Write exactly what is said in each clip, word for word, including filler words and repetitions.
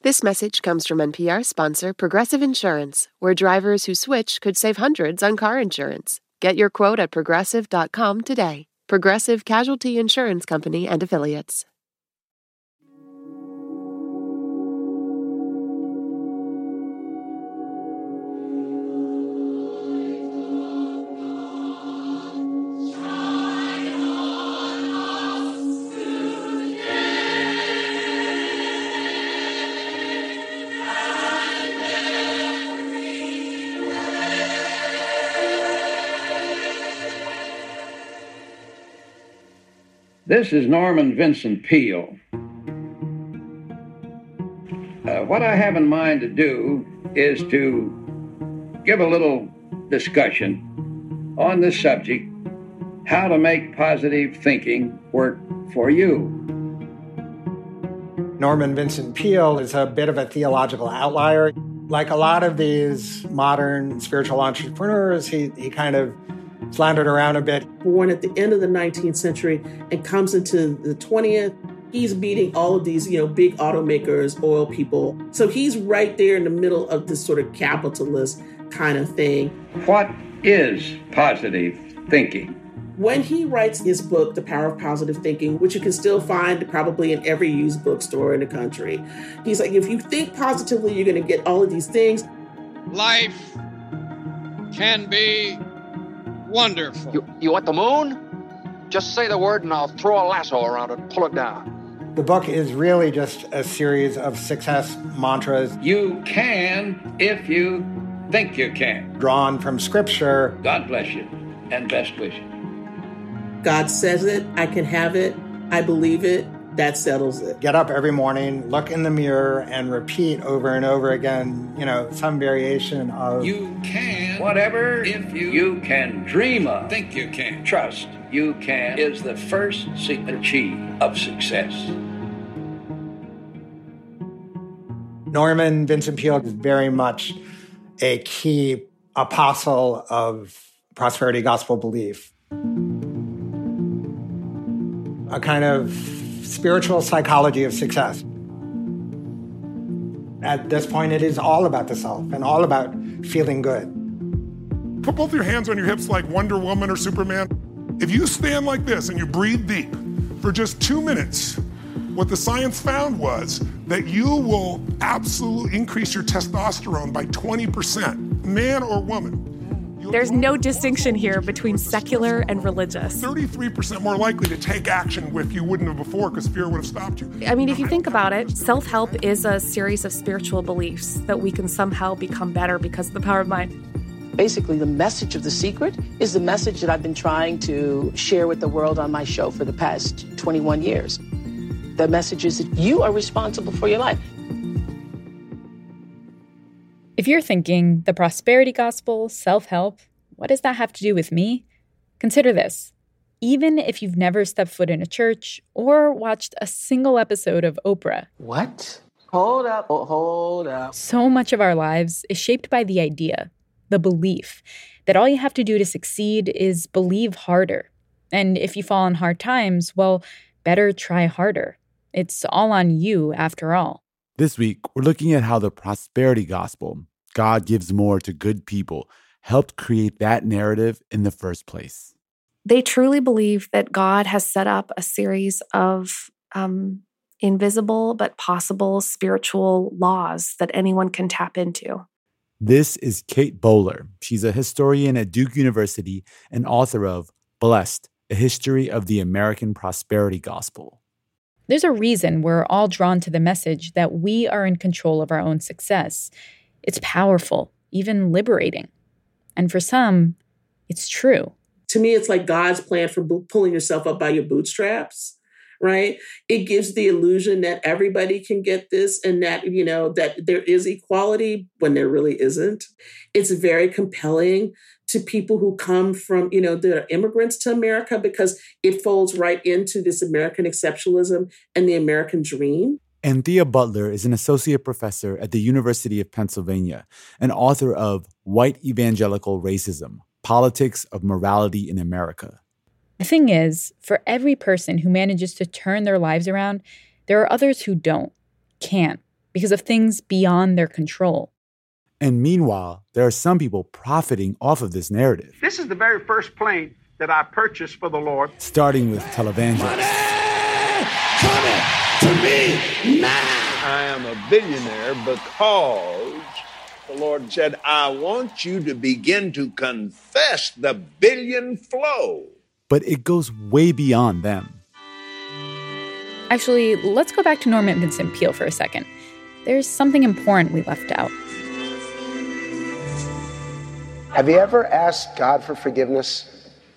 This message comes from N P R sponsor Progressive Insurance, where drivers who switch could save hundreds on car insurance. Get your quote at progressive dot com today. Progressive Casualty Insurance Company and Affiliates. This is Norman Vincent Peale. Uh, what I have in mind to do is to give a little discussion on this subject, how to make positive thinking work for you. Norman Vincent Peale is a bit of a theological outlier. Like a lot of these modern spiritual entrepreneurs, he, he kind of floundered around a bit. Born at the end of the nineteenth century and comes into the twentieth. He's beating all of these, you know, big automakers, oil people. So he's right there in the middle of this sort of capitalist kind of thing. What is positive thinking? When he writes his book, The Power of Positive Thinking, which you can still find probably in every used bookstore in the country, he's like, if you think positively, you're going to get all of these things. Life can be wonderful. You, you want the moon? Just say the word and I'll throw a lasso around it and pull it down. The book is really just a series of success mantras. You can if you think you can. Drawn from scripture. God bless you and best wishes. God says it, I can have it, I believe it, that settles it. Get up every morning, look in the mirror, and repeat over and over again, you know, some variation of... You can, whatever, if you, you can dream of, think you can, trust you can, is the first secret key of success. Norman Vincent Peale is very much a key apostle of prosperity gospel belief. A kind of spiritual psychology of success. At this point, it is all about the self and all about feeling good. Put both your hands on your hips like Wonder Woman or Superman. If you stand like this and you breathe deep for just two minutes, what the science found was that you will absolutely increase your testosterone by twenty percent, man or woman. There's no distinction here between secular and religious. thirty-three percent more likely to take action if you wouldn't have before because fear would have stopped you. I mean, if you think about it, self-help is a series of spiritual beliefs that we can somehow become better because of the power of mind. Basically, the message of The Secret is the message that I've been trying to share with the world on my show for the past twenty-one years. The message is that you are responsible for your life. If you're thinking the prosperity gospel, self-help, what does that have to do with me? Consider this. Even if you've never stepped foot in a church or watched a single episode of Oprah. What? Hold up, hold up. So much of our lives is shaped by the idea, the belief, that all you have to do to succeed is believe harder. And if you fall on hard times, well, better try harder. It's all on you after all. This week, we're looking at how the prosperity gospel, God gives more to good people, helped create that narrative in the first place. They truly believe that God has set up a series of um, invisible but possible spiritual laws that anyone can tap into. This is Kate Bowler. She's a historian at Duke University and author of Blessed, A History of the American Prosperity Gospel. There's a reason we're all drawn to the message that we are in control of our own success. It's powerful, even liberating. And for some, it's true. To me, it's like God's plan for bo- pulling yourself up by your bootstraps, right? It gives the illusion that everybody can get this and that, you know, that there is equality when there really isn't. It's very compelling to people who come from, you know, they're immigrants to America because it folds right into this American exceptionalism and the American dream. Anthea Butler is an associate professor at the University of Pennsylvania and author of White Evangelical Racism, Politics of Morality in America. The thing is, for every person who manages to turn their lives around, there are others who don't, can't, because of things beyond their control. And meanwhile, there are some people profiting off of this narrative. This is the very first plane that I purchased for the Lord. Starting with televangelists. Coming to me now. I am a billionaire because the Lord said, I want you to begin to confess the billion flow. But it goes way beyond them. Actually, let's go back to Norman Vincent Peale for a second. There's something important we left out. Have you ever asked God for forgiveness?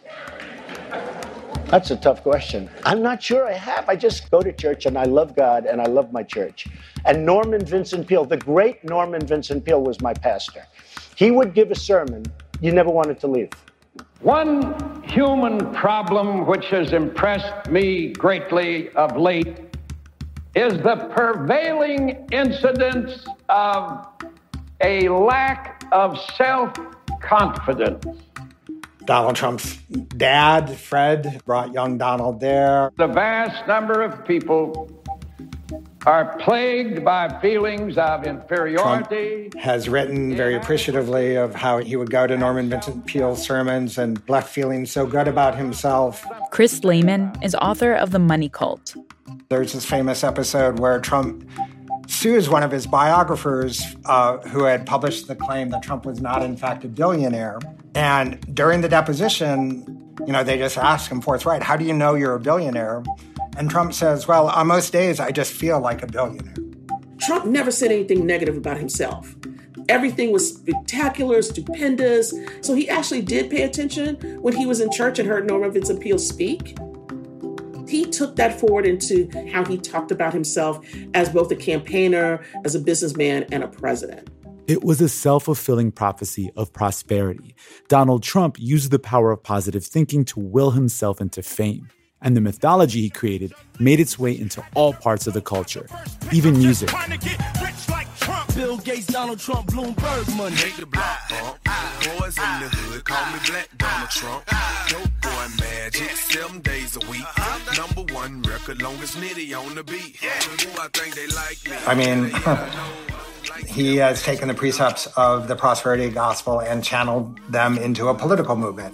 That's a tough question. I'm not sure I have. I just go to church and I love God and I love my church. And Norman Vincent Peale, the great Norman Vincent Peale, was my pastor. He would give a sermon you never wanted to leave. One human problem which has impressed me greatly of late is the prevailing incidence of a lack of self-confidence. Donald Trump's dad, Fred, brought young Donald there. The vast number of people are plagued by feelings of inferiority. Trump has written very appreciatively of how he would go to Norman Vincent Peale's sermons and left feeling so good about himself. Chris Lehman is author of The Money Cult. There's this famous episode where Trump sues one of his biographers uh, who had published the claim that Trump was not, in fact, a billionaire. And during the deposition, you know, they just ask him forthright, how do you know you're a billionaire? And Trump says, well, on most days, I just feel like a billionaire. Trump never said anything negative about himself. Everything was spectacular, stupendous. So he actually did pay attention when he was in church and heard Norman Vincent Peale speak. He took that forward into how he talked about himself as both a campaigner, as a businessman, and a president. It was a self-fulfilling prophecy of prosperity. Donald Trump used the power of positive thinking to will himself into fame. And the mythology he created made its way into all parts of the culture, even music. Bill Gates, Donald Trump, Bloomberg money. Make the block bump. Boys in the hood call me Black Donald Trump. Dope boy magic, seven days a week. Number one record, longest nitty on the beat. Ooh, I think they like me. I mean, he has taken the precepts of the prosperity gospel and channeled them into a political movement.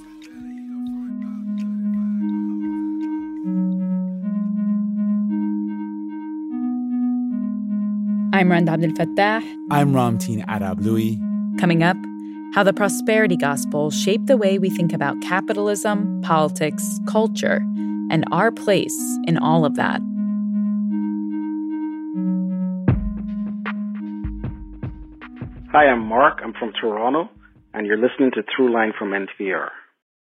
I'm Rand Abdel Fattah. I'm Ramteen Arablouei. Coming up, how the prosperity gospel shaped the way we think about capitalism, politics, culture, and our place in all of that. Hi, I'm Mark. I'm from Toronto, and you're listening to Throughline from N P R.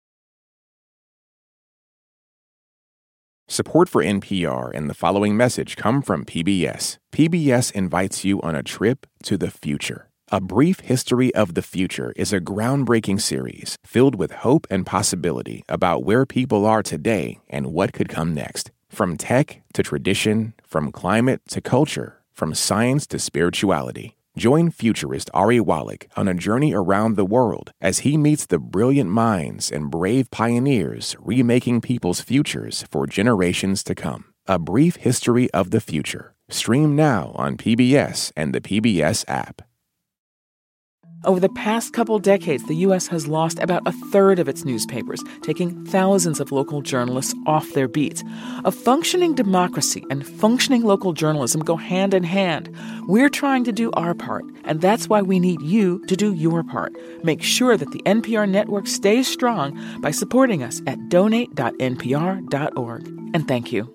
Support for N P R and the following message come from P B S. P B S invites you on a trip to the future. A Brief History of the Future is a groundbreaking series filled with hope and possibility about where people are today and what could come next. From tech to tradition, from climate to culture, from science to spirituality. Join futurist Ari Wallach on a journey around the world as he meets the brilliant minds and brave pioneers remaking people's futures for generations to come. A Brief History of the Future. Stream now on P B S and the P B S app. Over the past couple decades, the U S has lost about a third of its newspapers, taking thousands of local journalists off their beats. A functioning democracy and functioning local journalism go hand in hand. We're trying to do our part, and that's why we need you to do your part. Make sure that the N P R network stays strong by supporting us at donate dot n p r dot org. And thank you.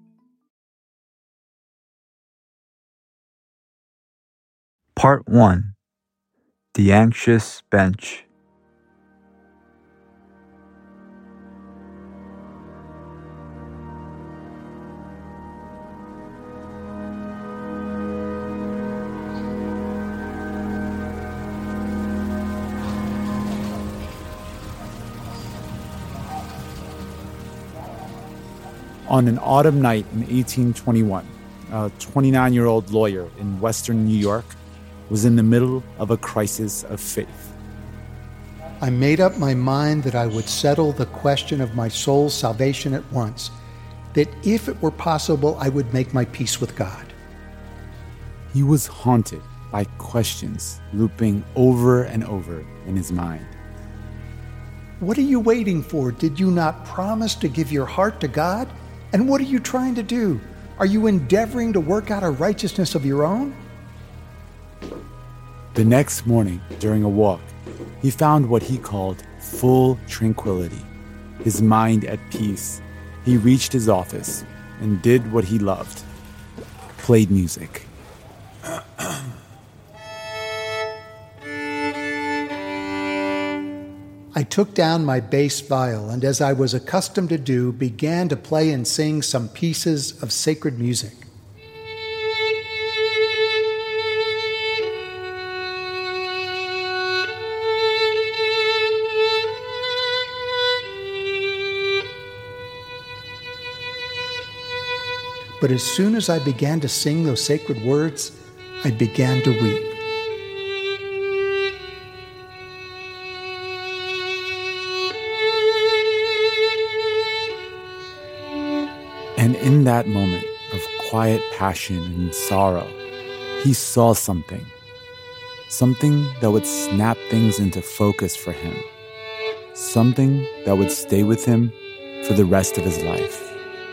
Part one. The Anxious Bench. On an autumn night in eighteen twenty-one, a twenty-nine-year-old lawyer in western New York was in the middle of a crisis of faith. I made up my mind that I would settle the question of my soul's salvation at once, that if it were possible, I would make my peace with God. He was haunted by questions looping over and over in his mind. What are you waiting for? Did you not promise to give your heart to God? And what are you trying to do? Are you endeavoring to work out a righteousness of your own? The next morning, during a walk, he found what he called full tranquility, his mind at peace. He reached his office and did what he loved, played music. I took down my bass viol and, as I was accustomed to do, began to play and sing some pieces of sacred music. But as soon as I began to sing those sacred words, I began to weep. And in that moment of quiet passion and sorrow, he saw something. Something that would snap things into focus for him. Something that would stay with him for the rest of his life.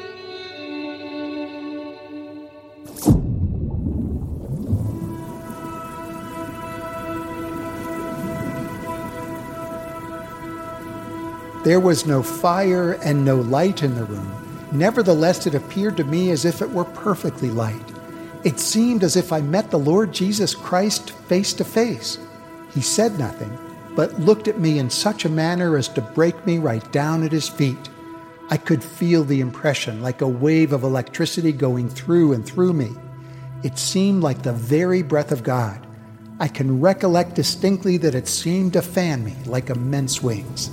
There was no fire and no light in the room. Nevertheless, it appeared to me as if it were perfectly light. It seemed as if I met the Lord Jesus Christ face to face. He said nothing, but looked at me in such a manner as to break me right down at his feet. I could feel the impression like a wave of electricity going through and through me. It seemed like the very breath of God. I can recollect distinctly that it seemed to fan me like immense wings.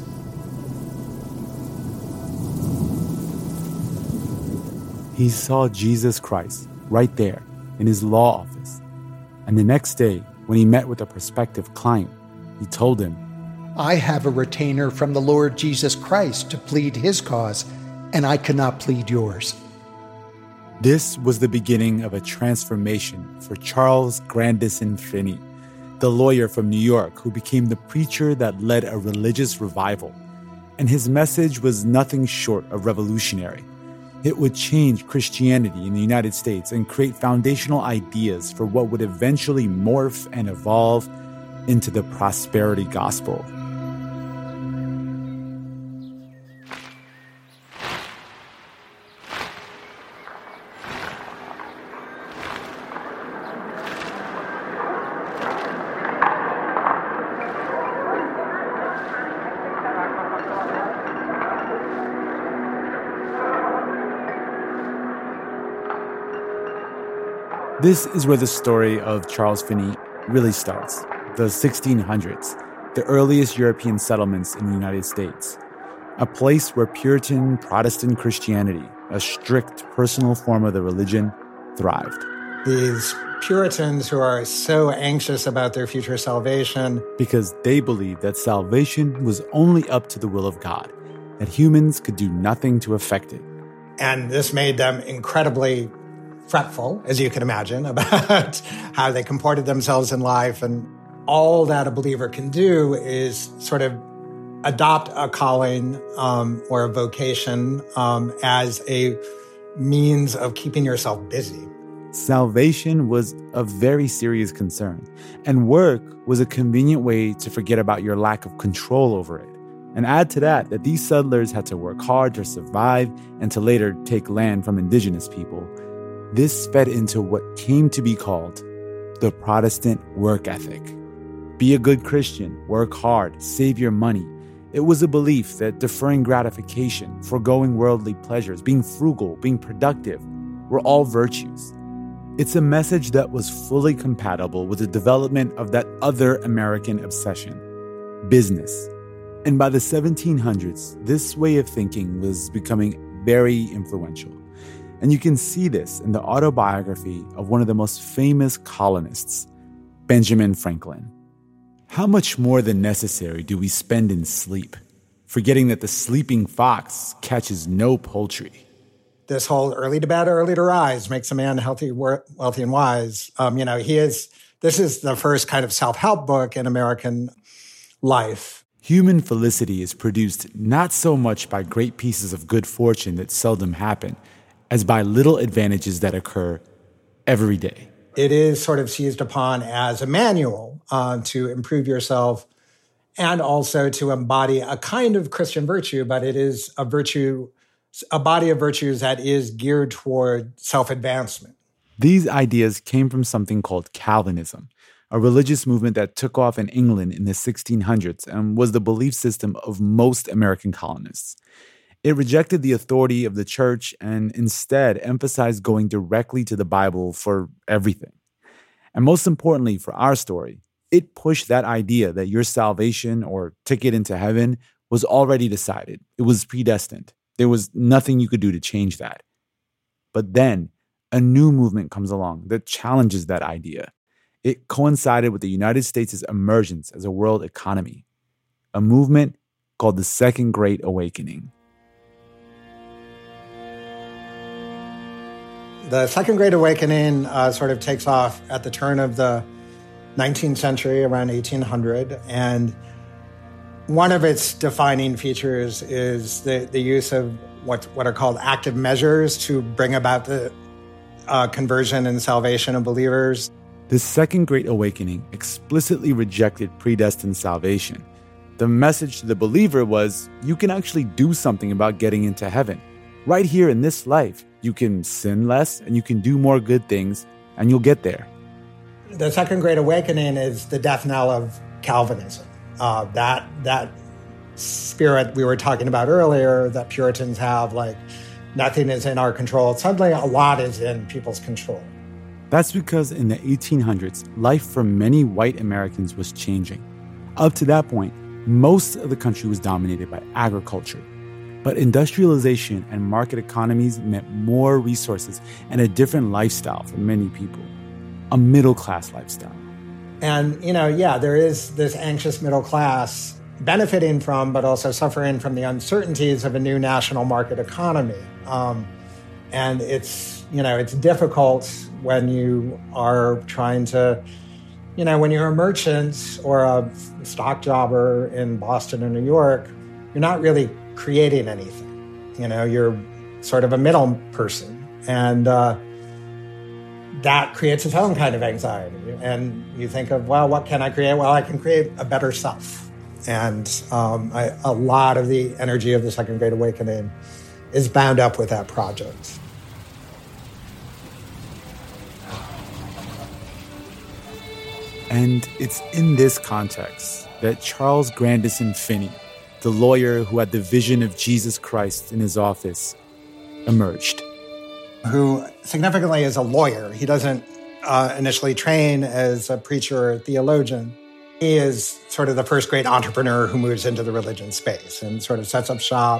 He saw Jesus Christ right there in his law office. And the next day, when he met with a prospective client, he told him, I have a retainer from the Lord Jesus Christ to plead his cause, and I cannot plead yours. This was the beginning of a transformation for Charles Grandison Finney, the lawyer from New York who became the preacher that led a religious revival. And his message was nothing short of revolutionary. It would change Christianity in the United States and create foundational ideas for what would eventually morph and evolve into the prosperity gospel. This is where the story of Charles Finney really starts, the sixteen hundreds, the earliest European settlements in the United States, a place where Puritan Protestant Christianity, a strict personal form of the religion, thrived. These Puritans who are so anxious about their future salvation. Because they believed that salvation was only up to the will of God, that humans could do nothing to affect it. And this made them incredibly fretful, as you can imagine, about how they comported themselves in life. And all that a believer can do is sort of adopt a calling um, or a vocation um, as a means of keeping yourself busy. Salvation was a very serious concern, and work was a convenient way to forget about your lack of control over it. And add to that that these settlers had to work hard to survive and to later take land from indigenous people. This fed into what came to be called the Protestant work ethic. Be a good Christian, work hard, save your money. It was a belief that deferring gratification, foregoing worldly pleasures, being frugal, being productive, were all virtues. It's a message that was fully compatible with the development of that other American obsession, business. And by the seventeen hundreds, this way of thinking was becoming very influential. And you can see this in the autobiography of one of the most famous colonists, Benjamin Franklin. How much more than necessary do we spend in sleep, forgetting that the sleeping fox catches no poultry? this whole early to bed, early to rise makes a man healthy, wealthy, and wise. Um, you know, he is, this is the first kind of self-help book in American life. Human felicity is produced not so much by great pieces of good fortune that seldom happen, as by little advantages that occur every day. It is sort of seized upon as a manual uh, to improve yourself and also to embody a kind of Christian virtue, but it is a virtue, a body of virtues that is geared toward self-advancement. These ideas came from something called Calvinism, a religious movement that took off in England in the sixteen hundreds and was the belief system of most American colonists. It rejected the authority of the church and instead emphasized going directly to the Bible for everything. And most importantly for our story, it pushed that idea that your salvation or ticket into heaven was already decided. It was predestined. There was nothing you could do to change that. But then a new movement comes along that challenges that idea. It coincided with the United States' emergence as a world economy, a movement called the Second Great Awakening. The Second Great Awakening uh, sort of takes off at the turn of the nineteenth century, around eighteen hundred, and one of its defining features is the, the use of what, what are called active measures to bring about the uh, conversion and salvation of believers. The Second Great Awakening explicitly rejected predestined salvation. The message to the believer was, you can actually do something about getting into heaven. Right here in this life, you can sin less and you can do more good things, and you'll get there. The Second Great Awakening is the death knell of Calvinism. Uh, that that spirit we were talking about earlier that Puritans have, like nothing is in our control. Suddenly a lot is in people's control. That's because in the eighteen hundreds, life for many white Americans was changing. Up to that point, most of the country was dominated by agriculture. But industrialization and market economies meant more resources and a different lifestyle for many people, a middle-class lifestyle. And, you know, yeah, there is this anxious middle class benefiting from, but also suffering from the uncertainties of a new national market economy. Um, and it's, you know, it's difficult when you are trying to, you know, when you're a merchant or a stock jobber in Boston or New York, you're not really creating anything. You know, you're sort of a middle person. And uh, that creates its own kind of anxiety. And you think of, well, what can I create? Well, I can create a better self. And um, I, a lot of the energy of the Second Great Awakening is bound up with that project. And it's in this context that Charles Grandison Finney, the lawyer who had the vision of Jesus Christ in his office, emerged. Who significantly is a lawyer. He doesn't uh, initially train as a preacher or theologian. He is sort of the first great entrepreneur who moves into the religion space and sort of sets up shop.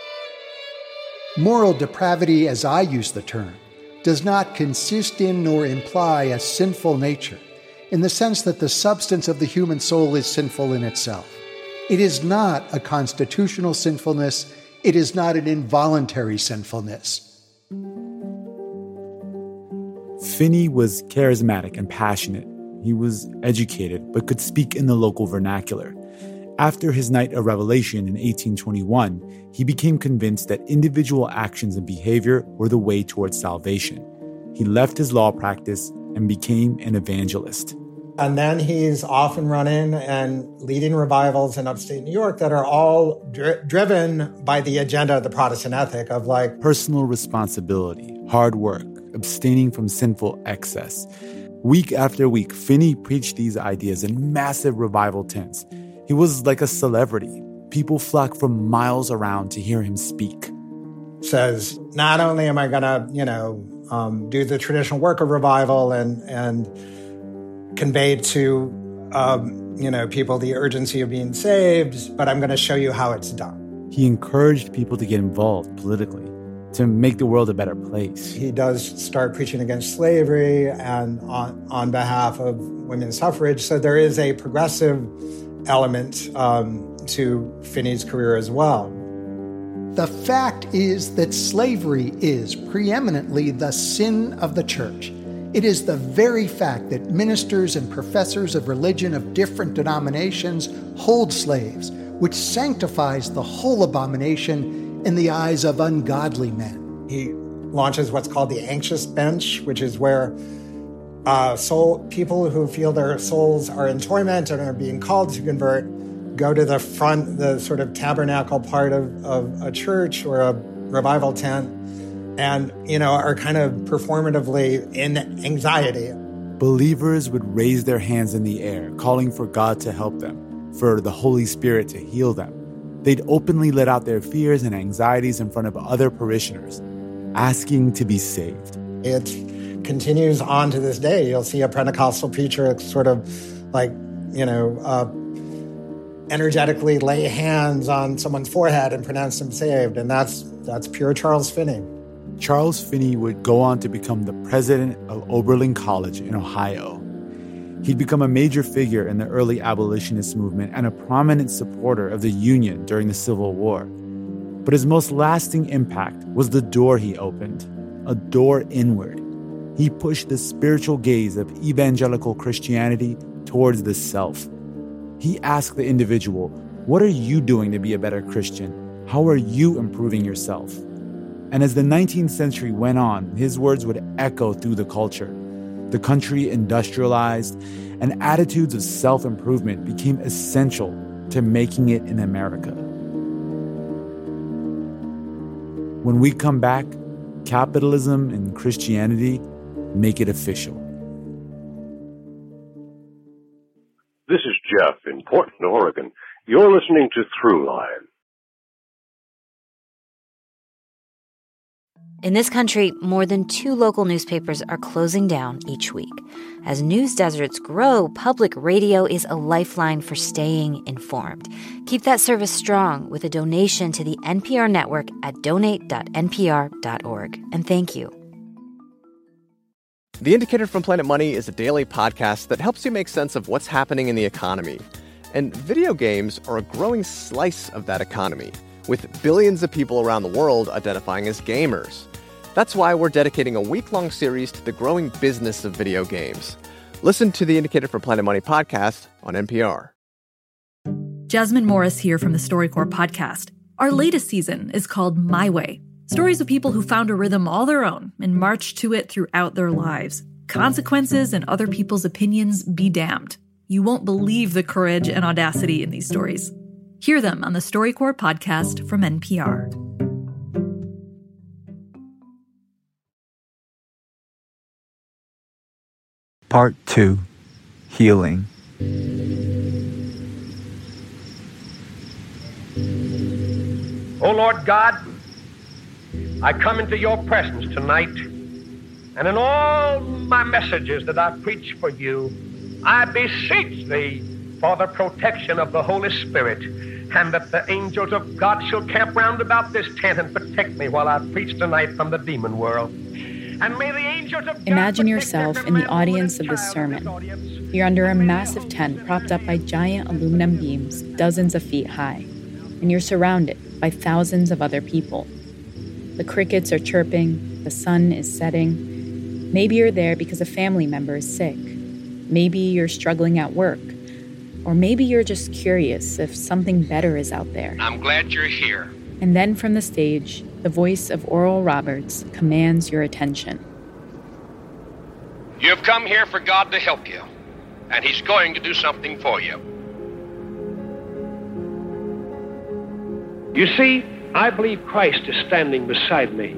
Moral depravity, as I use the term, does not consist in nor imply a sinful nature, in the sense that the substance of the human soul is sinful in itself. It is not a constitutional sinfulness. It is not an involuntary sinfulness. Finney was charismatic and passionate. He was educated, but could speak in the local vernacular. After his night of revelation in eighteen twenty-one, he became convinced that individual actions and behavior were the way towards salvation. He left his law practice and became an evangelist. And then he's off and running and leading revivals in upstate New York that are all dri- driven by the agenda of the Protestant ethic of like personal responsibility, hard work, abstaining from sinful excess. Week after week, Finney preached these ideas in massive revival tents. He was like a celebrity. People flocked from miles around to hear him speak. Says, not only am I going to, you know, um, do the traditional work of revival and and convey to, um, you know, people the urgency of being saved, but I'm going to show you how it's done. He encouraged people to get involved politically, to make the world a better place. He does start preaching against slavery and on, on behalf of women's suffrage. So there is a progressive element um, to Finney's career as well. The fact is that slavery is preeminently the sin of the church. It is the very fact that ministers and professors of religion of different denominations hold slaves, which sanctifies the whole abomination in the eyes of ungodly men. He launches what's called the anxious bench, which is where uh, soul people who feel their souls are in torment and are being called to convert go to the front, the sort of tabernacle part of, of a church or a revival tent, and, you know, are kind of performatively in anxiety. Believers would raise their hands in the air, calling for God to help them, for the Holy Spirit to heal them. They'd openly let out their fears and anxieties in front of other parishioners, asking to be saved. It continues on to this day. You'll see a Pentecostal preacher sort of like, you know, uh, energetically lay hands on someone's forehead and pronounce them saved. And that's that's pure Charles Finney. Charles Finney would go on to become the president of Oberlin College in Ohio. He'd become a major figure in the early abolitionist movement and a prominent supporter of the Union during the Civil War. But his most lasting impact was the door he opened, a door inward. He pushed the spiritual gaze of evangelical Christianity towards the self. He asked the individual, what are you doing to be a better Christian? How are you improving yourself? And as the nineteenth century went on, his words would echo through the culture. The country industrialized, and attitudes of self-improvement became essential to making it in America. When we come back, capitalism and Christianity make it official. This is Jeff in Portland, Oregon. You're listening to Throughline. In this country, more than two local newspapers are closing down each week. As news deserts grow, public radio is a lifeline for staying informed. Keep that service strong with a donation to the N P R network at donate dot n p r dot org. And thank you. The Indicator from Planet Money is a daily podcast that helps you make sense of what's happening in the economy. And video games are a growing slice of that economy, with billions of people around the world identifying as gamers. That's why we're dedicating a week-long series to the growing business of video games. Listen to the Indicator from Planet Money podcast on N P R. Jasmine Morris here from the StoryCorps podcast. Our latest season is called My Way. Stories of people who found a rhythm all their own and marched to it throughout their lives. Consequences and other people's opinions be damned. You won't believe the courage and audacity in these stories. Hear them on the StoryCorps podcast from N P R. Part two, Healing. O Lord God, I come into your presence tonight, and in all my messages that I preach for you, I beseech thee for the protection of the Holy Spirit, and that the angels of God shall camp round about this tent and protect me while I preach tonight from the demon world. And may the angels of God Imagine yourself in the audience of this sermon. You're under a massive tent propped up by giant aluminum beams dozens of feet high, and you're surrounded by thousands of other people. The crickets are chirping, the sun is setting. Maybe you're there because a family member is sick. Maybe you're struggling at work. Or maybe you're just curious if something better is out there. I'm glad you're here. And then from the stage, the voice of Oral Roberts commands your attention. You have come here for God to help you, and He's going to do something for you. You see, I believe Christ is standing beside me.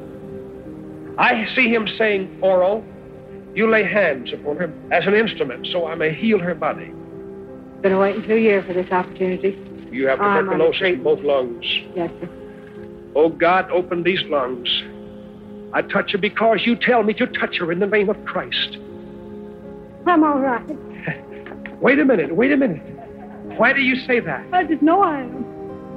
I see Him saying, Oral, you lay hands upon her as an instrument so I may heal her body. Been waiting two years for this opportunity. You have tuberculosis in both lungs. Yes, sir. Oh, God, open these lungs. I touch her because you tell me to touch her in the name of Christ. I'm all right. Wait a minute, wait a minute. Why do you say that? I just know I am.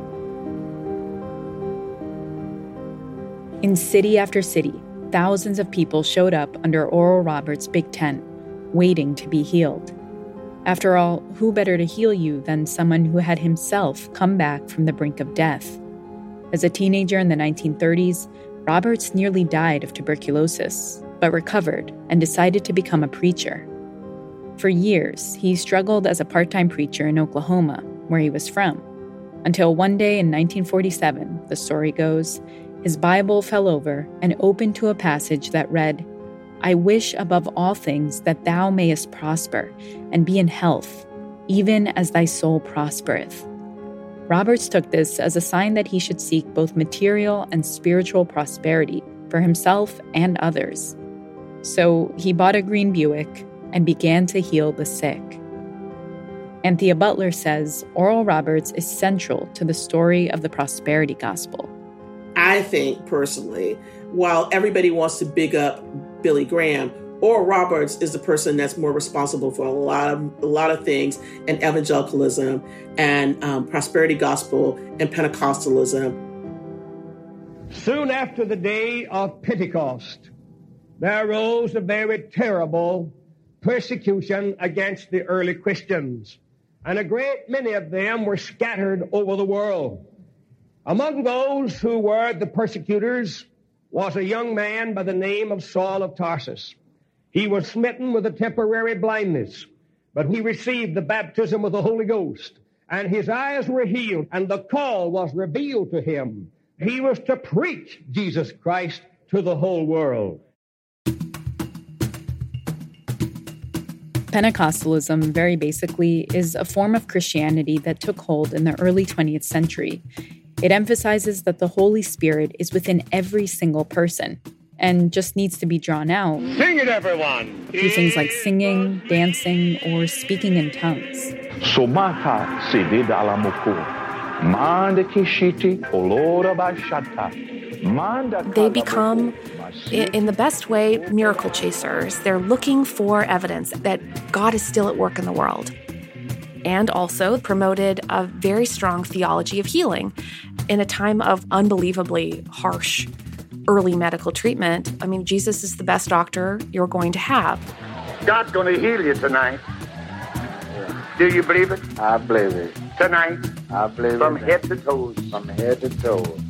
In city after city, thousands of people showed up under Oral Roberts' big tent, waiting to be healed. After all, who better to heal you than someone who had himself come back from the brink of death? As a teenager in the nineteen thirties, Roberts nearly died of tuberculosis, but recovered and decided to become a preacher. For years, he struggled as a part-time preacher in Oklahoma, where he was from, until one day in nineteen forty-seven, the story goes, his Bible fell over and opened to a passage that read, "I wish above all things that thou mayest prosper and be in health, even as thy soul prospereth." Roberts took this as a sign that he should seek both material and spiritual prosperity for himself and others. So he bought a green Buick and began to heal the sick. Anthea Butler says Oral Roberts is central to the story of the prosperity gospel. I think, personally, while everybody wants to big up Billy Graham, Oral Roberts is the person that's more responsible for a lot of a lot of things in evangelicalism and um, prosperity gospel and Pentecostalism. Soon after the day of Pentecost, there arose a very terrible persecution against the early Christians, and a great many of them were scattered over the world. Among those who were the persecutors was a young man by the name of Saul of Tarsus. He was smitten with a temporary blindness, but he received the baptism of the Holy Ghost, and his eyes were healed, and the call was revealed to him. He was to preach Jesus Christ to the whole world. Pentecostalism, very basically, is a form of Christianity that took hold in the early twentieth century. It emphasizes that the Holy Spirit is within every single person and just needs to be drawn out. Sing it, everyone! Through things like singing, dancing, or speaking in tongues. Somata sede dalamoko. Manda kishiti olora bashata. They become, in the best way, miracle chasers. They're looking for evidence that God is still at work in the world. And also promoted a very strong theology of healing in a time of unbelievably harsh early medical treatment. I mean, Jesus is the best doctor you're going to have. God's going to heal you tonight. Do you believe it? I believe it. Tonight? I believe it. From head to toes. From head to toes.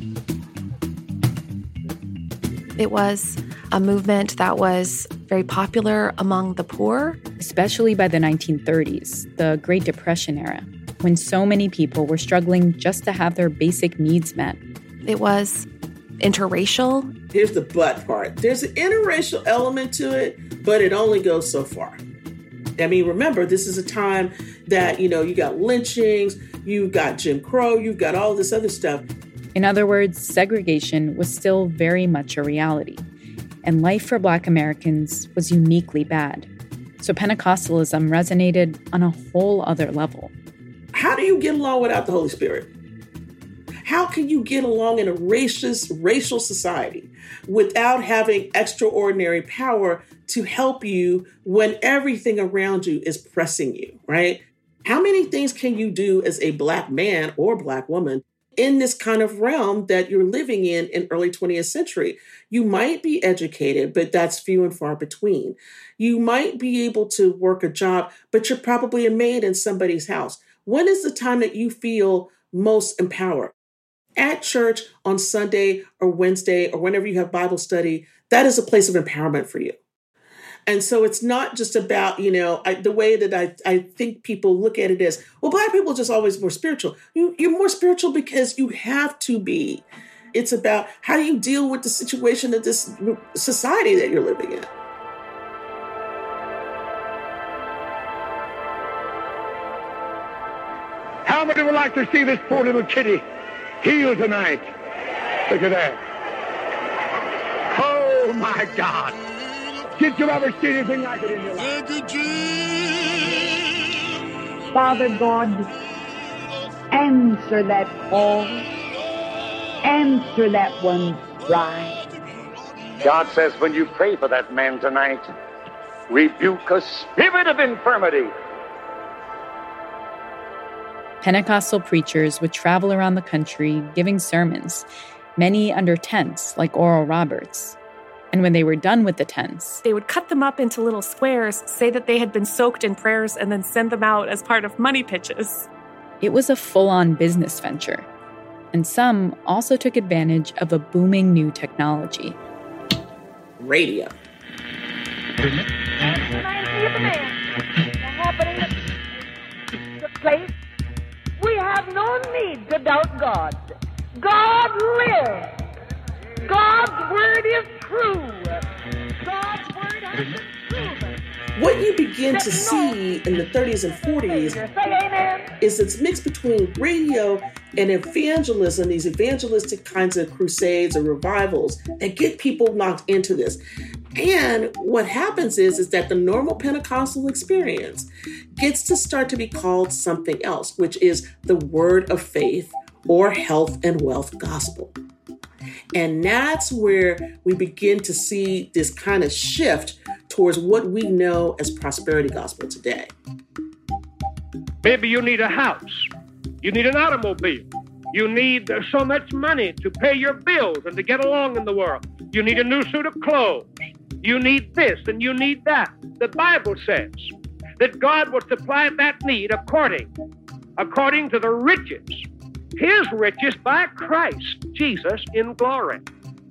It was a movement that was very popular among the poor. Especially by the nineteen thirties, the Great Depression era, when so many people were struggling just to have their basic needs met. It was interracial. Here's the but part. There's an interracial element to it, but it only goes so far. I mean, remember, this is a time that, you know, you got lynchings, you've got Jim Crow, you've got all this other stuff. In other words, segregation was still very much a reality, and life for Black Americans was uniquely bad. So Pentecostalism resonated on a whole other level. How do you get along without the Holy Spirit? How can you get along in a racist, racial society without having extraordinary power to help you when everything around you is pressing you, right? How many things can you do as a Black man or Black woman in this kind of realm that you're living in in early twentieth century? You might be educated, but that's few and far between. You might be able to work a job, but you're probably a maid in somebody's house. When is the time that you feel most empowered? At church on Sunday or Wednesday or whenever you have Bible study, that is a place of empowerment for you. And so it's not just about, you know, I, the way that I, I think people look at it is, well, Black people are just always more spiritual. You, you're more spiritual because you have to be. It's about how do you deal with the situation of this society that you're living in. How many would like to see this poor little kitty healed tonight? Look at that. Oh, my God. Did you ever see anything like it in your life? Father God, answer that call. Answer that one's cry. God says when you pray for that man tonight, rebuke a spirit of infirmity. Pentecostal preachers would travel around the country giving sermons, many under tents like Oral Roberts. And when they were done with the tents, they would cut them up into little squares, say that they had been soaked in prayers, and then send them out as part of money pitches. It was a full-on business venture. And some also took advantage of a booming new technology. Radio. Place, we have no need to doubt God. God lives. God's word is true. God's word has been proven. What you begin to see in the thirties and forties is it's mixed between radio and evangelism, these evangelistic kinds of crusades or revivals that get people knocked into this. And what happens is, is that the normal Pentecostal experience gets to start to be called something else, which is the word of faith or health and wealth gospel. And that's where we begin to see this kind of shift towards what we know as prosperity gospel today. Maybe you need a house. You need an automobile. You need so much money to pay your bills and to get along in the world. You need a new suit of clothes. You need this and you need that. The Bible says that God will supply that need according, according to the riches, his riches by Christ Jesus in glory.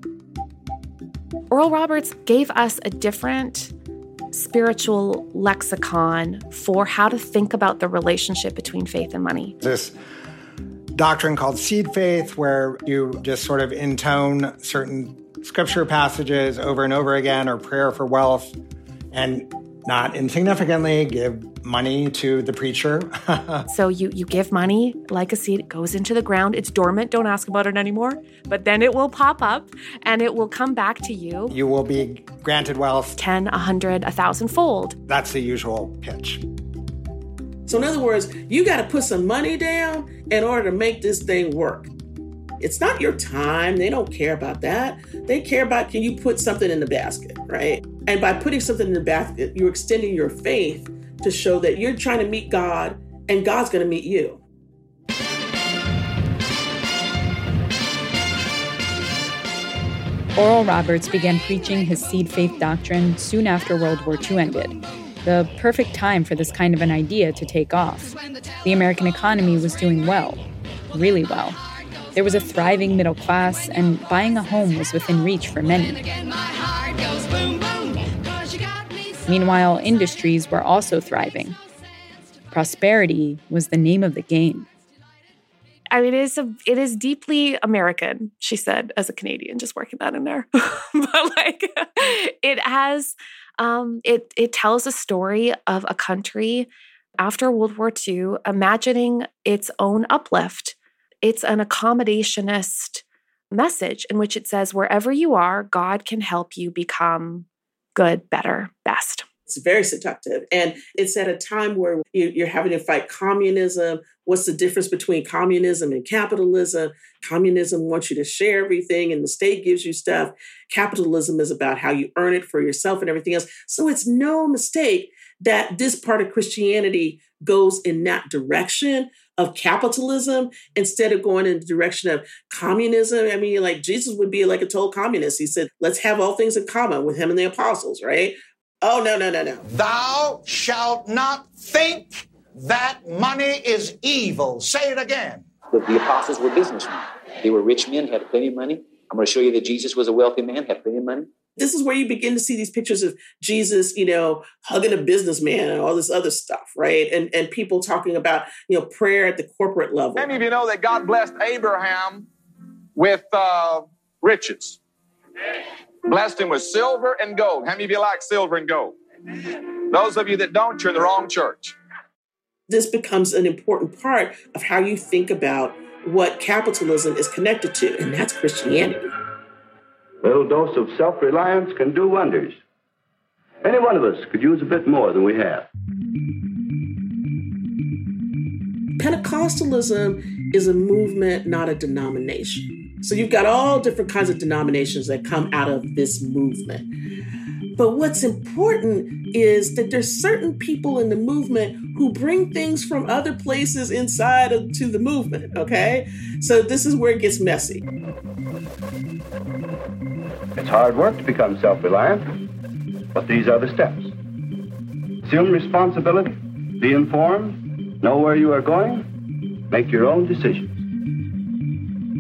Oral Roberts gave us a different spiritual lexicon for how to think about the relationship between faith and money. This doctrine called seed faith, where you just sort of intone certain scripture passages over and over again, or prayer for wealth, and not insignificantly give money to the preacher. So you you give money like a seed, it goes into the ground, it's dormant, don't ask about it anymore, but then it will pop up and it will come back to you. You will be granted wealth. ten, a hundred, a thousand fold. That's the usual pitch. So in other words, you got to put some money down in order to make this thing work. It's not your time. They don't care about that. They care about, can you put something in the basket, right? And by putting something in the basket, you're extending your faith to show that you're trying to meet God and God's going to meet you. Oral Roberts began preaching his seed faith doctrine soon after World War Two ended. The perfect time for this kind of an idea to take off. The American economy was doing well, really well. There was a thriving middle class, and buying a home was within reach for many. Meanwhile, industries were also thriving. Prosperity was the name of the game. I mean, it is, a, it is deeply American, she said, as a Canadian, just working that in there. But like, it has, um, it it tells a story of a country after World War Two imagining its own uplift. It's an accommodationist message in which it says, wherever you are, God can help you become good, better, best. It's very seductive. And it's at a time where you're having to fight communism. What's the difference between communism and capitalism? Communism wants you to share everything and the state gives you stuff. Capitalism is about how you earn it for yourself and everything else. So it's no mistake that this part of Christianity goes in that direction of capitalism instead of going in the direction of communism. I mean, like Jesus would be like a total communist. He said, let's have all things in common with him and the apostles, right? Oh, no, no, no, no. Thou shalt not think that money is evil. Say it again. The, the apostles were businessmen. They were rich men, had plenty of money. I'm going to show you that Jesus was a wealthy man, had plenty of money. This is where you begin to see these pictures of Jesus, you know, hugging a businessman and all this other stuff, right? And and people talking about, you know, prayer at the corporate level. How many of you know that God blessed Abraham with uh, riches? Blessed him with silver and gold. How many of you like silver and gold? Those of you that don't, you're in the wrong church. This becomes an important part of how you think about what capitalism is connected to, and that's Christianity. A little dose of self-reliance can do wonders. Any one of us could use a bit more than we have. Pentecostalism is a movement, not a denomination. So you've got all different kinds of denominations that come out of this movement. But what's important is that there's certain people in the movement who bring things from other places inside of, to the movement, okay? So this is where it gets messy. It's hard work to become self-reliant, but these are the steps. Assume responsibility, be informed, know where you are going, make your own decisions.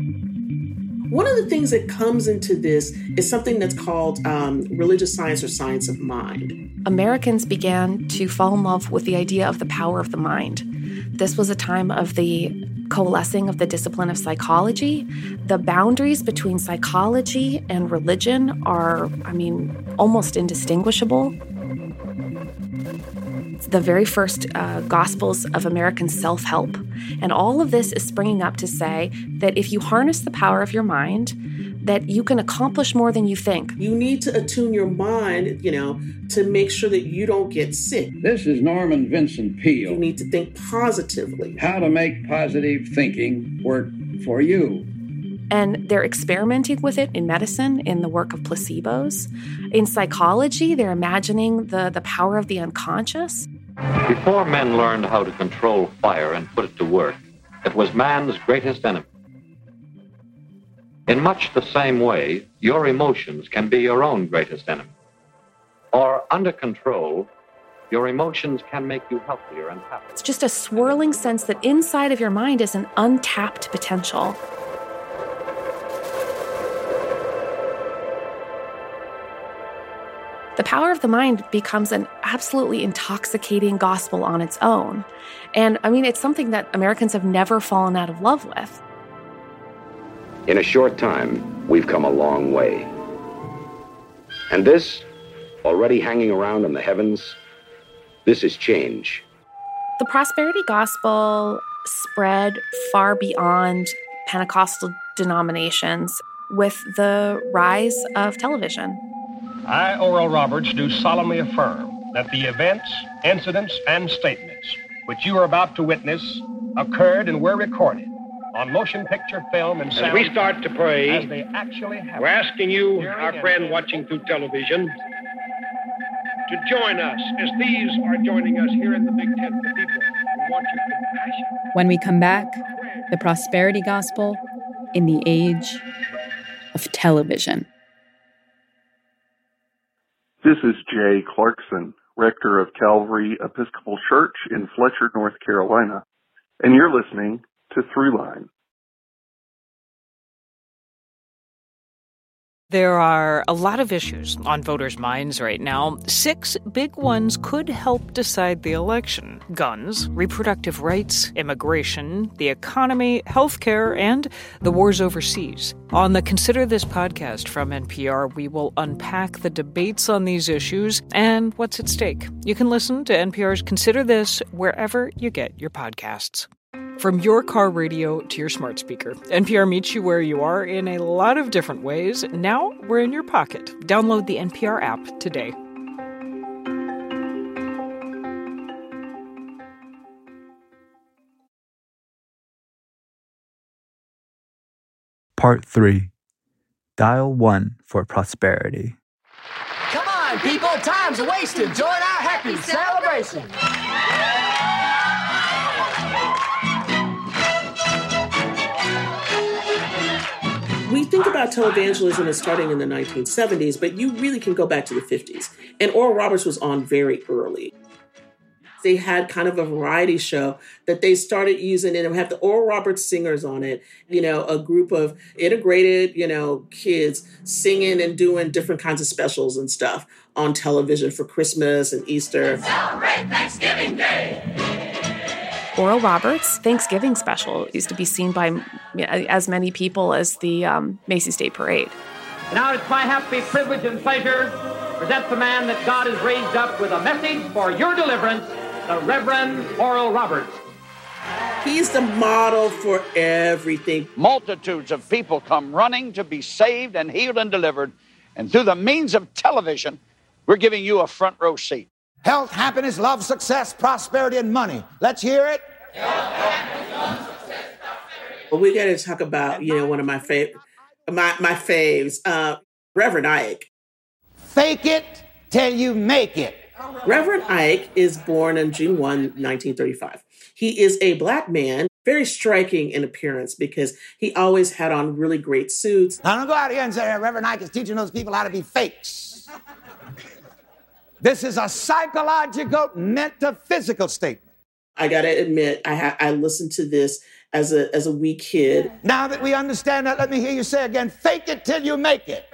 One of the things that comes into this is something that's called um, religious science or science of mind. Americans began to fall in love with the idea of the power of the mind. This was a time of the coalescing of the discipline of psychology. The boundaries between psychology and religion are, I mean, almost indistinguishable. The very first uh, Gospels of American self-help. And all of this is springing up to say that if you harness the power of your mind, that you can accomplish more than you think. You need to attune your mind, you know, to make sure that you don't get sick. This is Norman Vincent Peale. You need to think positively. How to make positive thinking work for you. And they're experimenting with it in medicine, in the work of placebos. In psychology, they're imagining the, the power of the unconscious. Before men learned how to control fire and put it to work, it was man's greatest enemy. In much the same way, your emotions can be your own greatest enemy. Or under control, your emotions can make you healthier and happier. It's just a swirling sense that inside of your mind is an untapped potential. The power of the mind becomes an absolutely intoxicating gospel on its own. And I mean, it's something that Americans have never fallen out of love with. In a short time, we've come a long way. And this, already hanging around in the heavens, this is change. The prosperity gospel spread far beyond Pentecostal denominations with the rise of television. I, Oral Roberts, do solemnly affirm that the events, incidents, and statements which you are about to witness occurred and were recorded on motion picture film and sound. As we start to pray, as they actually happened. We're asking you, our friend watching through television, to join us as these are joining us here in the big tent. The people who want your compassion. When we come back, the prosperity gospel in the age of television. This is Jay Clarkson, rector of Calvary Episcopal Church in Fletcher, North Carolina, and you're listening to Throughline. There are a lot of issues on voters' minds right now. Six big ones could help decide the election: guns, reproductive rights, immigration, the economy, healthcare, and the wars overseas. On the Consider This podcast from N P R, we will unpack the debates on these issues and what's at stake. You can listen to N P R's Consider This wherever you get your podcasts. From your car radio to your smart speaker, N P R meets you where you are in a lot of different ways. Now we're in your pocket. Download the N P R app today. Part three. Dial one for prosperity. Come on, people. Time's wasted. Join our happy celebration. We think about televangelism as starting in the nineteen seventies, but you really can go back to the fifties. And Oral Roberts was on very early. They had kind of a variety show that they started using, and it would have the Oral Roberts singers on it, you know, a group of integrated, you know, kids singing and doing different kinds of specials and stuff on television for Christmas and Easter. Celebrate Thanksgiving Day! Oral Roberts' Thanksgiving special used to be seen by as many people as the um, Macy's Day Parade. Now it's my happy privilege and pleasure to present the man that God has raised up with a message for your deliverance, the Reverend Oral Roberts. He's the model for everything. Multitudes of people come running to be saved and healed and delivered, and through the means of television, we're giving you a front row seat. Health, happiness, love, success, prosperity, and money. Let's hear it. Well, we got to talk about, you know, one of my fav- my my faves, uh, Reverend Ike. Fake it till you make it. Reverend Ike is born on June first, nineteen thirty-five. He is a black man, very striking in appearance because he always had on really great suits. Now, don't go out here and say Reverend Ike is teaching those people how to be fakes. This is a psychological, metaphysical statement. I got to admit, I ha- I listened to this as a as a wee kid. Now that we understand that, let me hear you say again, fake it till you make it.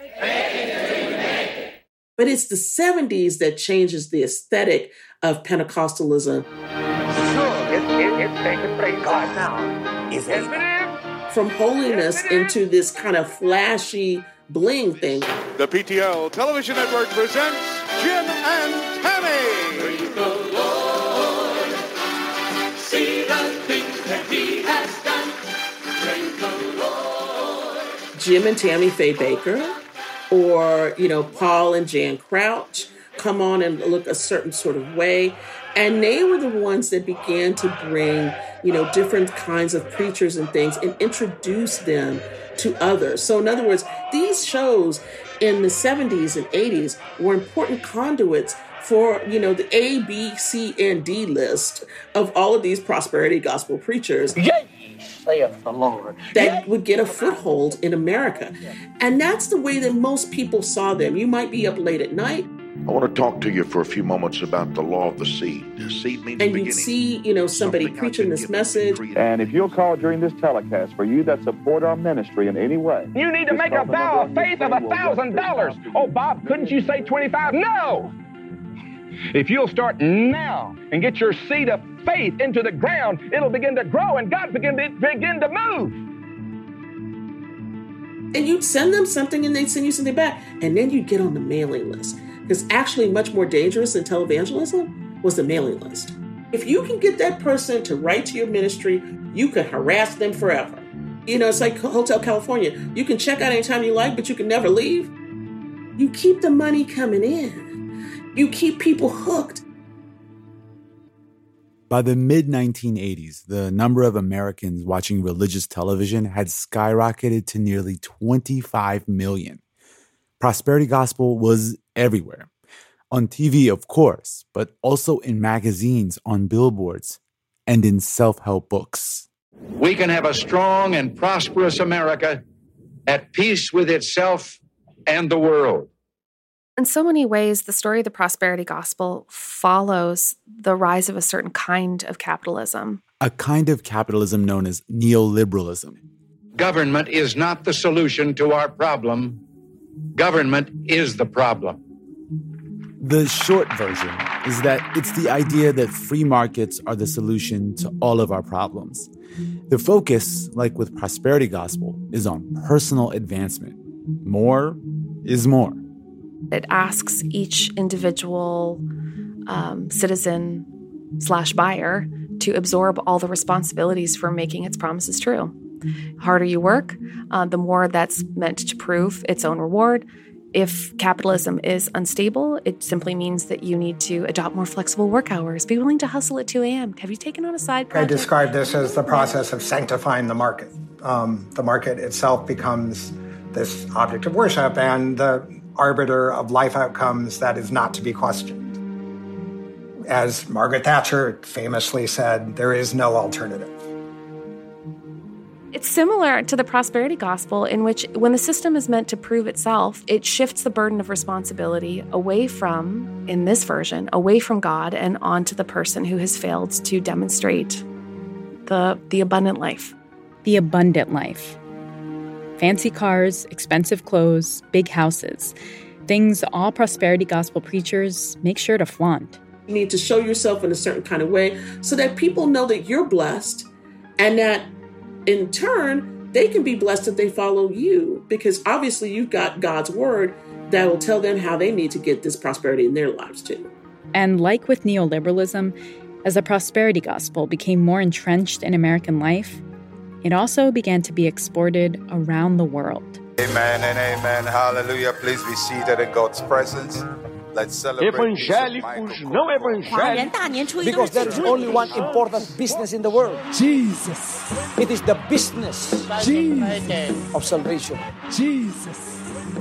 But it's the seventies that changes the aesthetic of Pentecostalism. Sure, it, it, it's taking place right now. Is it? From holiness into this kind of flashy bling thing. The P T L Television Network presents Jim and Tammy. Praise the Lord. See the things that he has done. Praise the Lord. Jim and Tammy Faye Baker, or, you know, Paul and Jan Crouch come on and look a certain sort of way. And they were the ones that began to bring, you know, different kinds of preachers and things and introduce them to others. So in other words, these shows in the seventies and eighties were important conduits for, you know, the A, B, C, and D list of all of these prosperity gospel preachers. Yea, saith the Lord. That would get a foothold in America. And that's the way that most people saw them. You might be up late at night. I want to talk to you for a few moments about the law of the seed. The seed means and beginning. you see, you know, somebody preaching this message. And if you'll call during this telecast, for you that support our ministry in any way, you need to make a vow of faith of a thousand dollars. Oh, Bob, couldn't you say twenty-five? No. If you'll start now and get your seed of faith into the ground, it'll begin to grow and God begin to begin to move. And you'd send them something and they'd send you something back. And then you'd get on the mailing list. Because actually much more dangerous than televangelism was the mailing list. If you can get that person to write to your ministry, you can harass them forever. You know, it's like Hotel California. You can check out anytime you like, but you can never leave. You keep the money coming in. You keep people hooked. By the mid nineteen eighties, the number of Americans watching religious television had skyrocketed to nearly twenty-five million. Prosperity gospel was everywhere. On T V, of course, but also in magazines, on billboards, and in self-help books. We can have a strong and prosperous America at peace with itself and the world. In so many ways, the story of the prosperity gospel follows the rise of a certain kind of capitalism. A kind of capitalism known as neoliberalism. Government is not the solution to our problem. Government is the problem. The short version is that it's the idea that free markets are the solution to all of our problems. The focus, like with prosperity gospel, is on personal advancement. More is more. It asks each individual um, citizen slash buyer to absorb all the responsibilities for making its promises true. The harder you work, uh, the more that's meant to prove its own reward. If capitalism is unstable, it simply means that you need to adopt more flexible work hours. Be willing to hustle at two a.m. Have you taken on a side project? I describe this as the process of sanctifying the market. Um, the market itself becomes this object of worship and the arbiter of life outcomes that is not to be questioned. As Margaret Thatcher famously said, there is no alternative. It's similar to the prosperity gospel in which when the system is meant to prove itself, it shifts the burden of responsibility away from, in this version, away from God and onto the person who has failed to demonstrate the, the abundant life. The abundant life. Fancy cars, expensive clothes, big houses. Things all prosperity gospel preachers make sure to flaunt. You need to show yourself in a certain kind of way so that people know that you're blessed and that in turn, they can be blessed if they follow you, because obviously you've got God's word that will tell them how they need to get this prosperity in their lives too. And like with neoliberalism, as the prosperity gospel became more entrenched in American life, it also began to be exported around the world. Amen and amen. Hallelujah. Please be seated in God's presence. Let's celebrate. Evangélicos, não evangélicos. Because there is only one important business in the world. Jesus. It is the business Jesus. Of salvation. Jesus.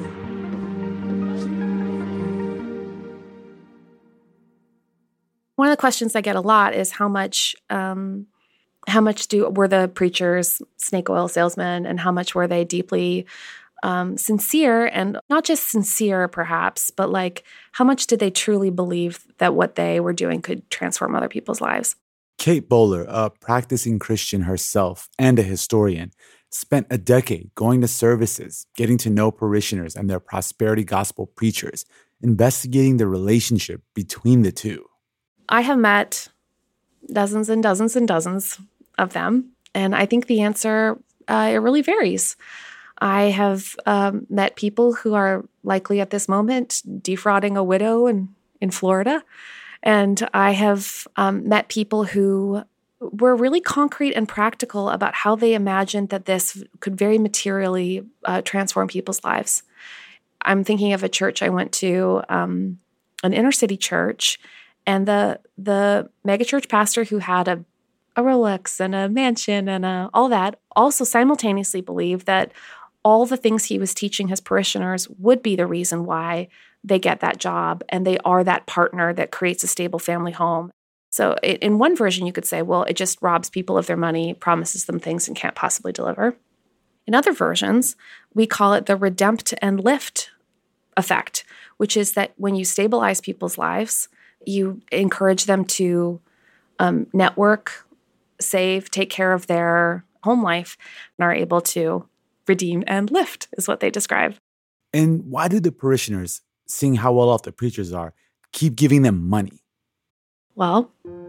One of the questions I get a lot is how much, um, how much do were the preachers snake oil salesmen, and how much were they deeply Um, sincere, and not just sincere perhaps, but like how much did they truly believe that what they were doing could transform other people's lives? Kate Bowler, a practicing Christian herself and a historian, spent a decade going to services, getting to know parishioners and their prosperity gospel preachers, investigating the relationship between the two. I have met dozens and dozens and dozens of them, and I think the answer, uh, it really varies. I have um, met people who are likely at this moment defrauding a widow in, in Florida, and I have um, met people who were really concrete and practical about how they imagined that this could very materially uh, transform people's lives. I'm thinking of a church I went to, um, an inner city church, and the the megachurch pastor who had a, a Rolex and a mansion and a, all that also simultaneously believed that all the things he was teaching his parishioners would be the reason why they get that job, and they are that partner that creates a stable family home. So in one version, you could say, well, it just robs people of their money, promises them things, and can't possibly deliver. In other versions, we call it the redempt and lift effect, which is that when you stabilize people's lives, you encourage them to um, network, save, take care of their home life, and are able to redeem and lift, is what they describe. And why do the parishioners, seeing how well off the preachers are, keep giving them money? Well,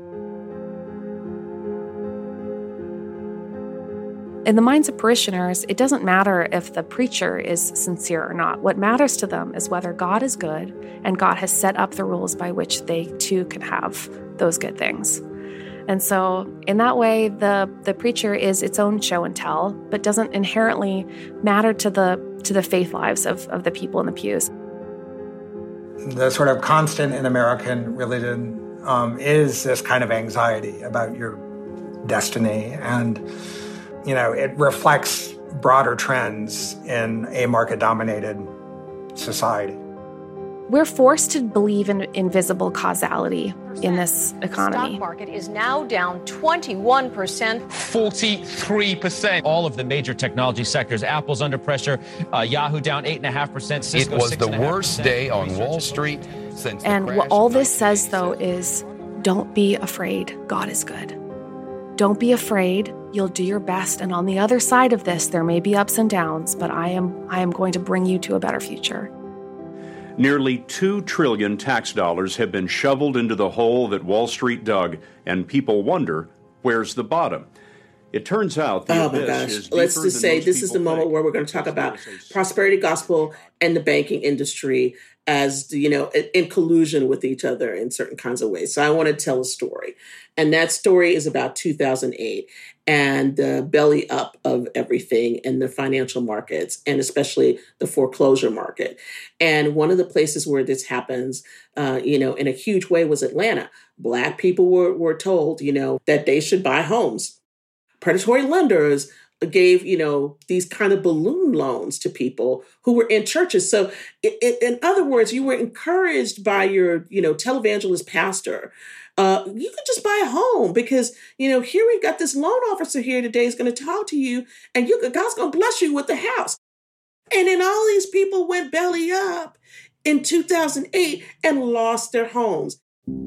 in the minds of parishioners, it doesn't matter if the preacher is sincere or not. What matters to them is whether God is good and God has set up the rules by which they too can have those good things. And so in that way, the, the preacher is its own show and tell, but doesn't inherently matter to the to the faith lives of, of the people in the pews. The sort of constant in American religion um, is this kind of anxiety about your destiny. And, you know, it reflects broader trends in a market-dominated society. We're forced to believe in invisible causality in this economy. The stock market is now down twenty-one percent. forty-three percent. All of the major technology sectors. Apple's under pressure. Uh, Yahoo down eight point five percent. Cisco it was the six worst day on Wall Street since the And crash what all of this says, though, is don't be afraid. God is good. Don't be afraid. You'll do your best. And on the other side of this, there may be ups and downs, but I am I am going to bring you to a better future. Nearly two trillion tax dollars have been shoveled into the hole that Wall Street dug, and people wonder, where's the bottom? It turns out the oh my abyss gosh. is Let's deeper just than say most this is the people moment think. where we're going to talk about prosperity gospel and the banking industry as, you know, in, in collusion with each other in certain kinds of ways. So I want to tell a story. And that story is about two thousand eight and the belly up of everything in the financial markets, and especially the foreclosure market. And one of the places where this happens, uh, you know, in a huge way was Atlanta. Black people were, were told, you know, that they should buy homes. Predatory lenders gave, you know, these kind of balloon loans to people who were in churches. So it, it, in other words, you were encouraged by your, you know, televangelist pastor. Uh, you could just buy a home because, you know, here we've got this loan officer here today is going to talk to you and you God's going to bless you with the house. And then all these people went belly up in two thousand eight and lost their homes.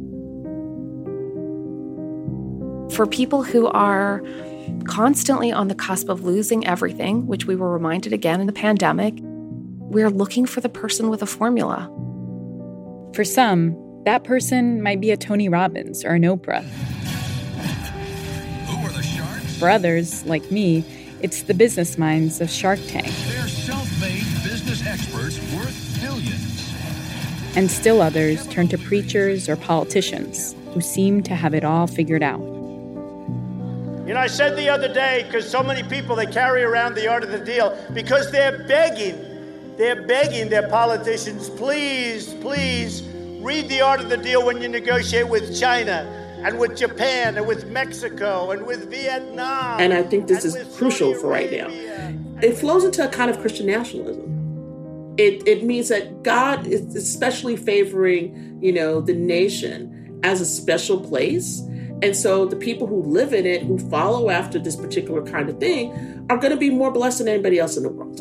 For people who are constantly on the cusp of losing everything, which we were reminded again in the pandemic, we're looking for the person with a formula. For some, that person might be a Tony Robbins or an Oprah. Who are the sharks? For others, like me, it's the business minds of Shark Tank. They're self-made business experts worth millions. And still others turn to preachers or politicians who seem to have it all figured out. You know, I said the other day, because so many people, they carry around the art of the deal because they're begging, they're begging their politicians, please, please, read The Art of the Deal when you negotiate with China and with Japan and with Mexico and with Vietnam. And I think this is crucial for right now. It flows into a kind of Christian nationalism. It it means that God is especially favoring, you know, the nation as a special place. And so the people who live in it, who follow after this particular kind of thing, are going to be more blessed than anybody else in the world.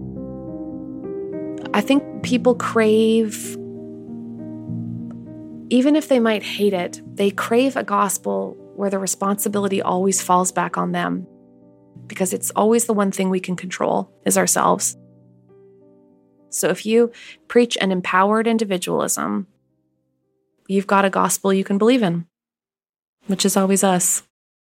I think people crave, even if they might hate it, they crave a gospel where the responsibility always falls back on them, because it's always the one thing we can control is ourselves. So if you preach an empowered individualism, you've got a gospel you can believe in, which is always us.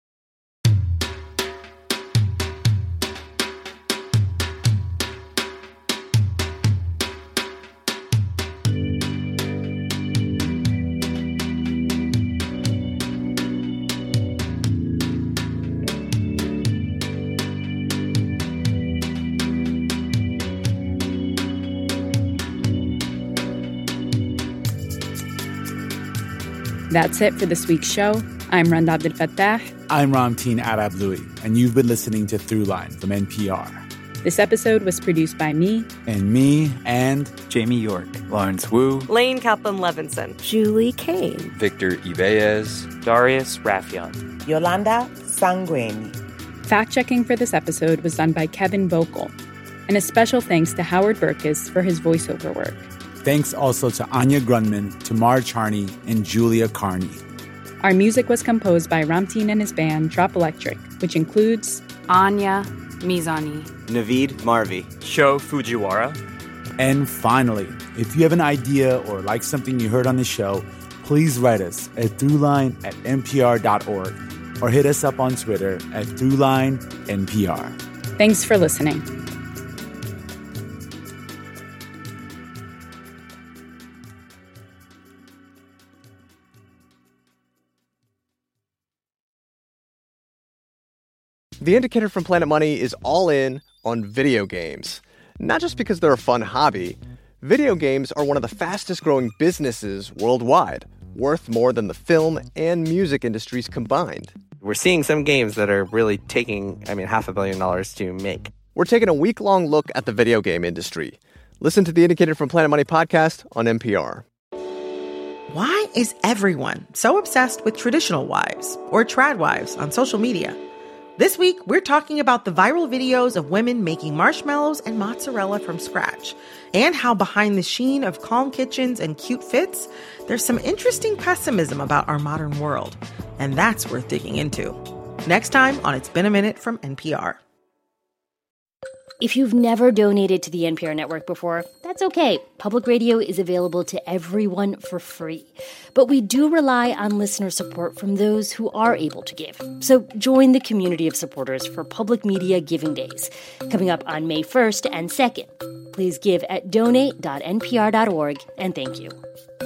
That's it for this week's show. I'm Randa Abdel Fattah. I'm Ramteen Arablouei, and you've been listening to Throughline from N P R. This episode was produced by me. And me, and Jamie York, Lawrence Wu, Lane Kaplan-Levinson, Julie Kane, Victor Ibeez, Darius Raffion, Yolanda Sangweni. Fact-checking for this episode was done by Kevin Vogel. And a special thanks to Howard Burkus for his voiceover work. Thanks also to Anya Grundman, Tamar Charney, and Julia Carney. Our music was composed by Ramteen and his band, Drop Electric, which includes Anya Mizani, Naveed Marvi, Sho Fujiwara. And finally, if you have an idea or like something you heard on the show, please write us at throughline at n p r dot org or hit us up on Twitter at throughlinenpr. Thanks for listening. The Indicator from Planet Money is all in on video games. Not just because they're a fun hobby. Video games are one of the fastest growing businesses worldwide, worth more than the film and music industries combined. We're seeing some games that are really taking, I mean, half a billion dollars to make. We're taking a week-long look at the video game industry. Listen to the Indicator from Planet Money podcast on N P R. Why is everyone so obsessed with traditional wives or trad wives on social media? This week, we're talking about the viral videos of women making marshmallows and mozzarella from scratch, and how behind the sheen of calm kitchens and cute fits, there's some interesting pessimism about our modern world. And that's worth digging into. Next time on It's Been a Minute from N P R. If you've never donated to the N P R network before, that's okay. Public radio is available to everyone for free. But we do rely on listener support from those who are able to give. So join the community of supporters for Public Media Giving Days, coming up on May first and second. Please give at donate dot n p r dot org, and thank you.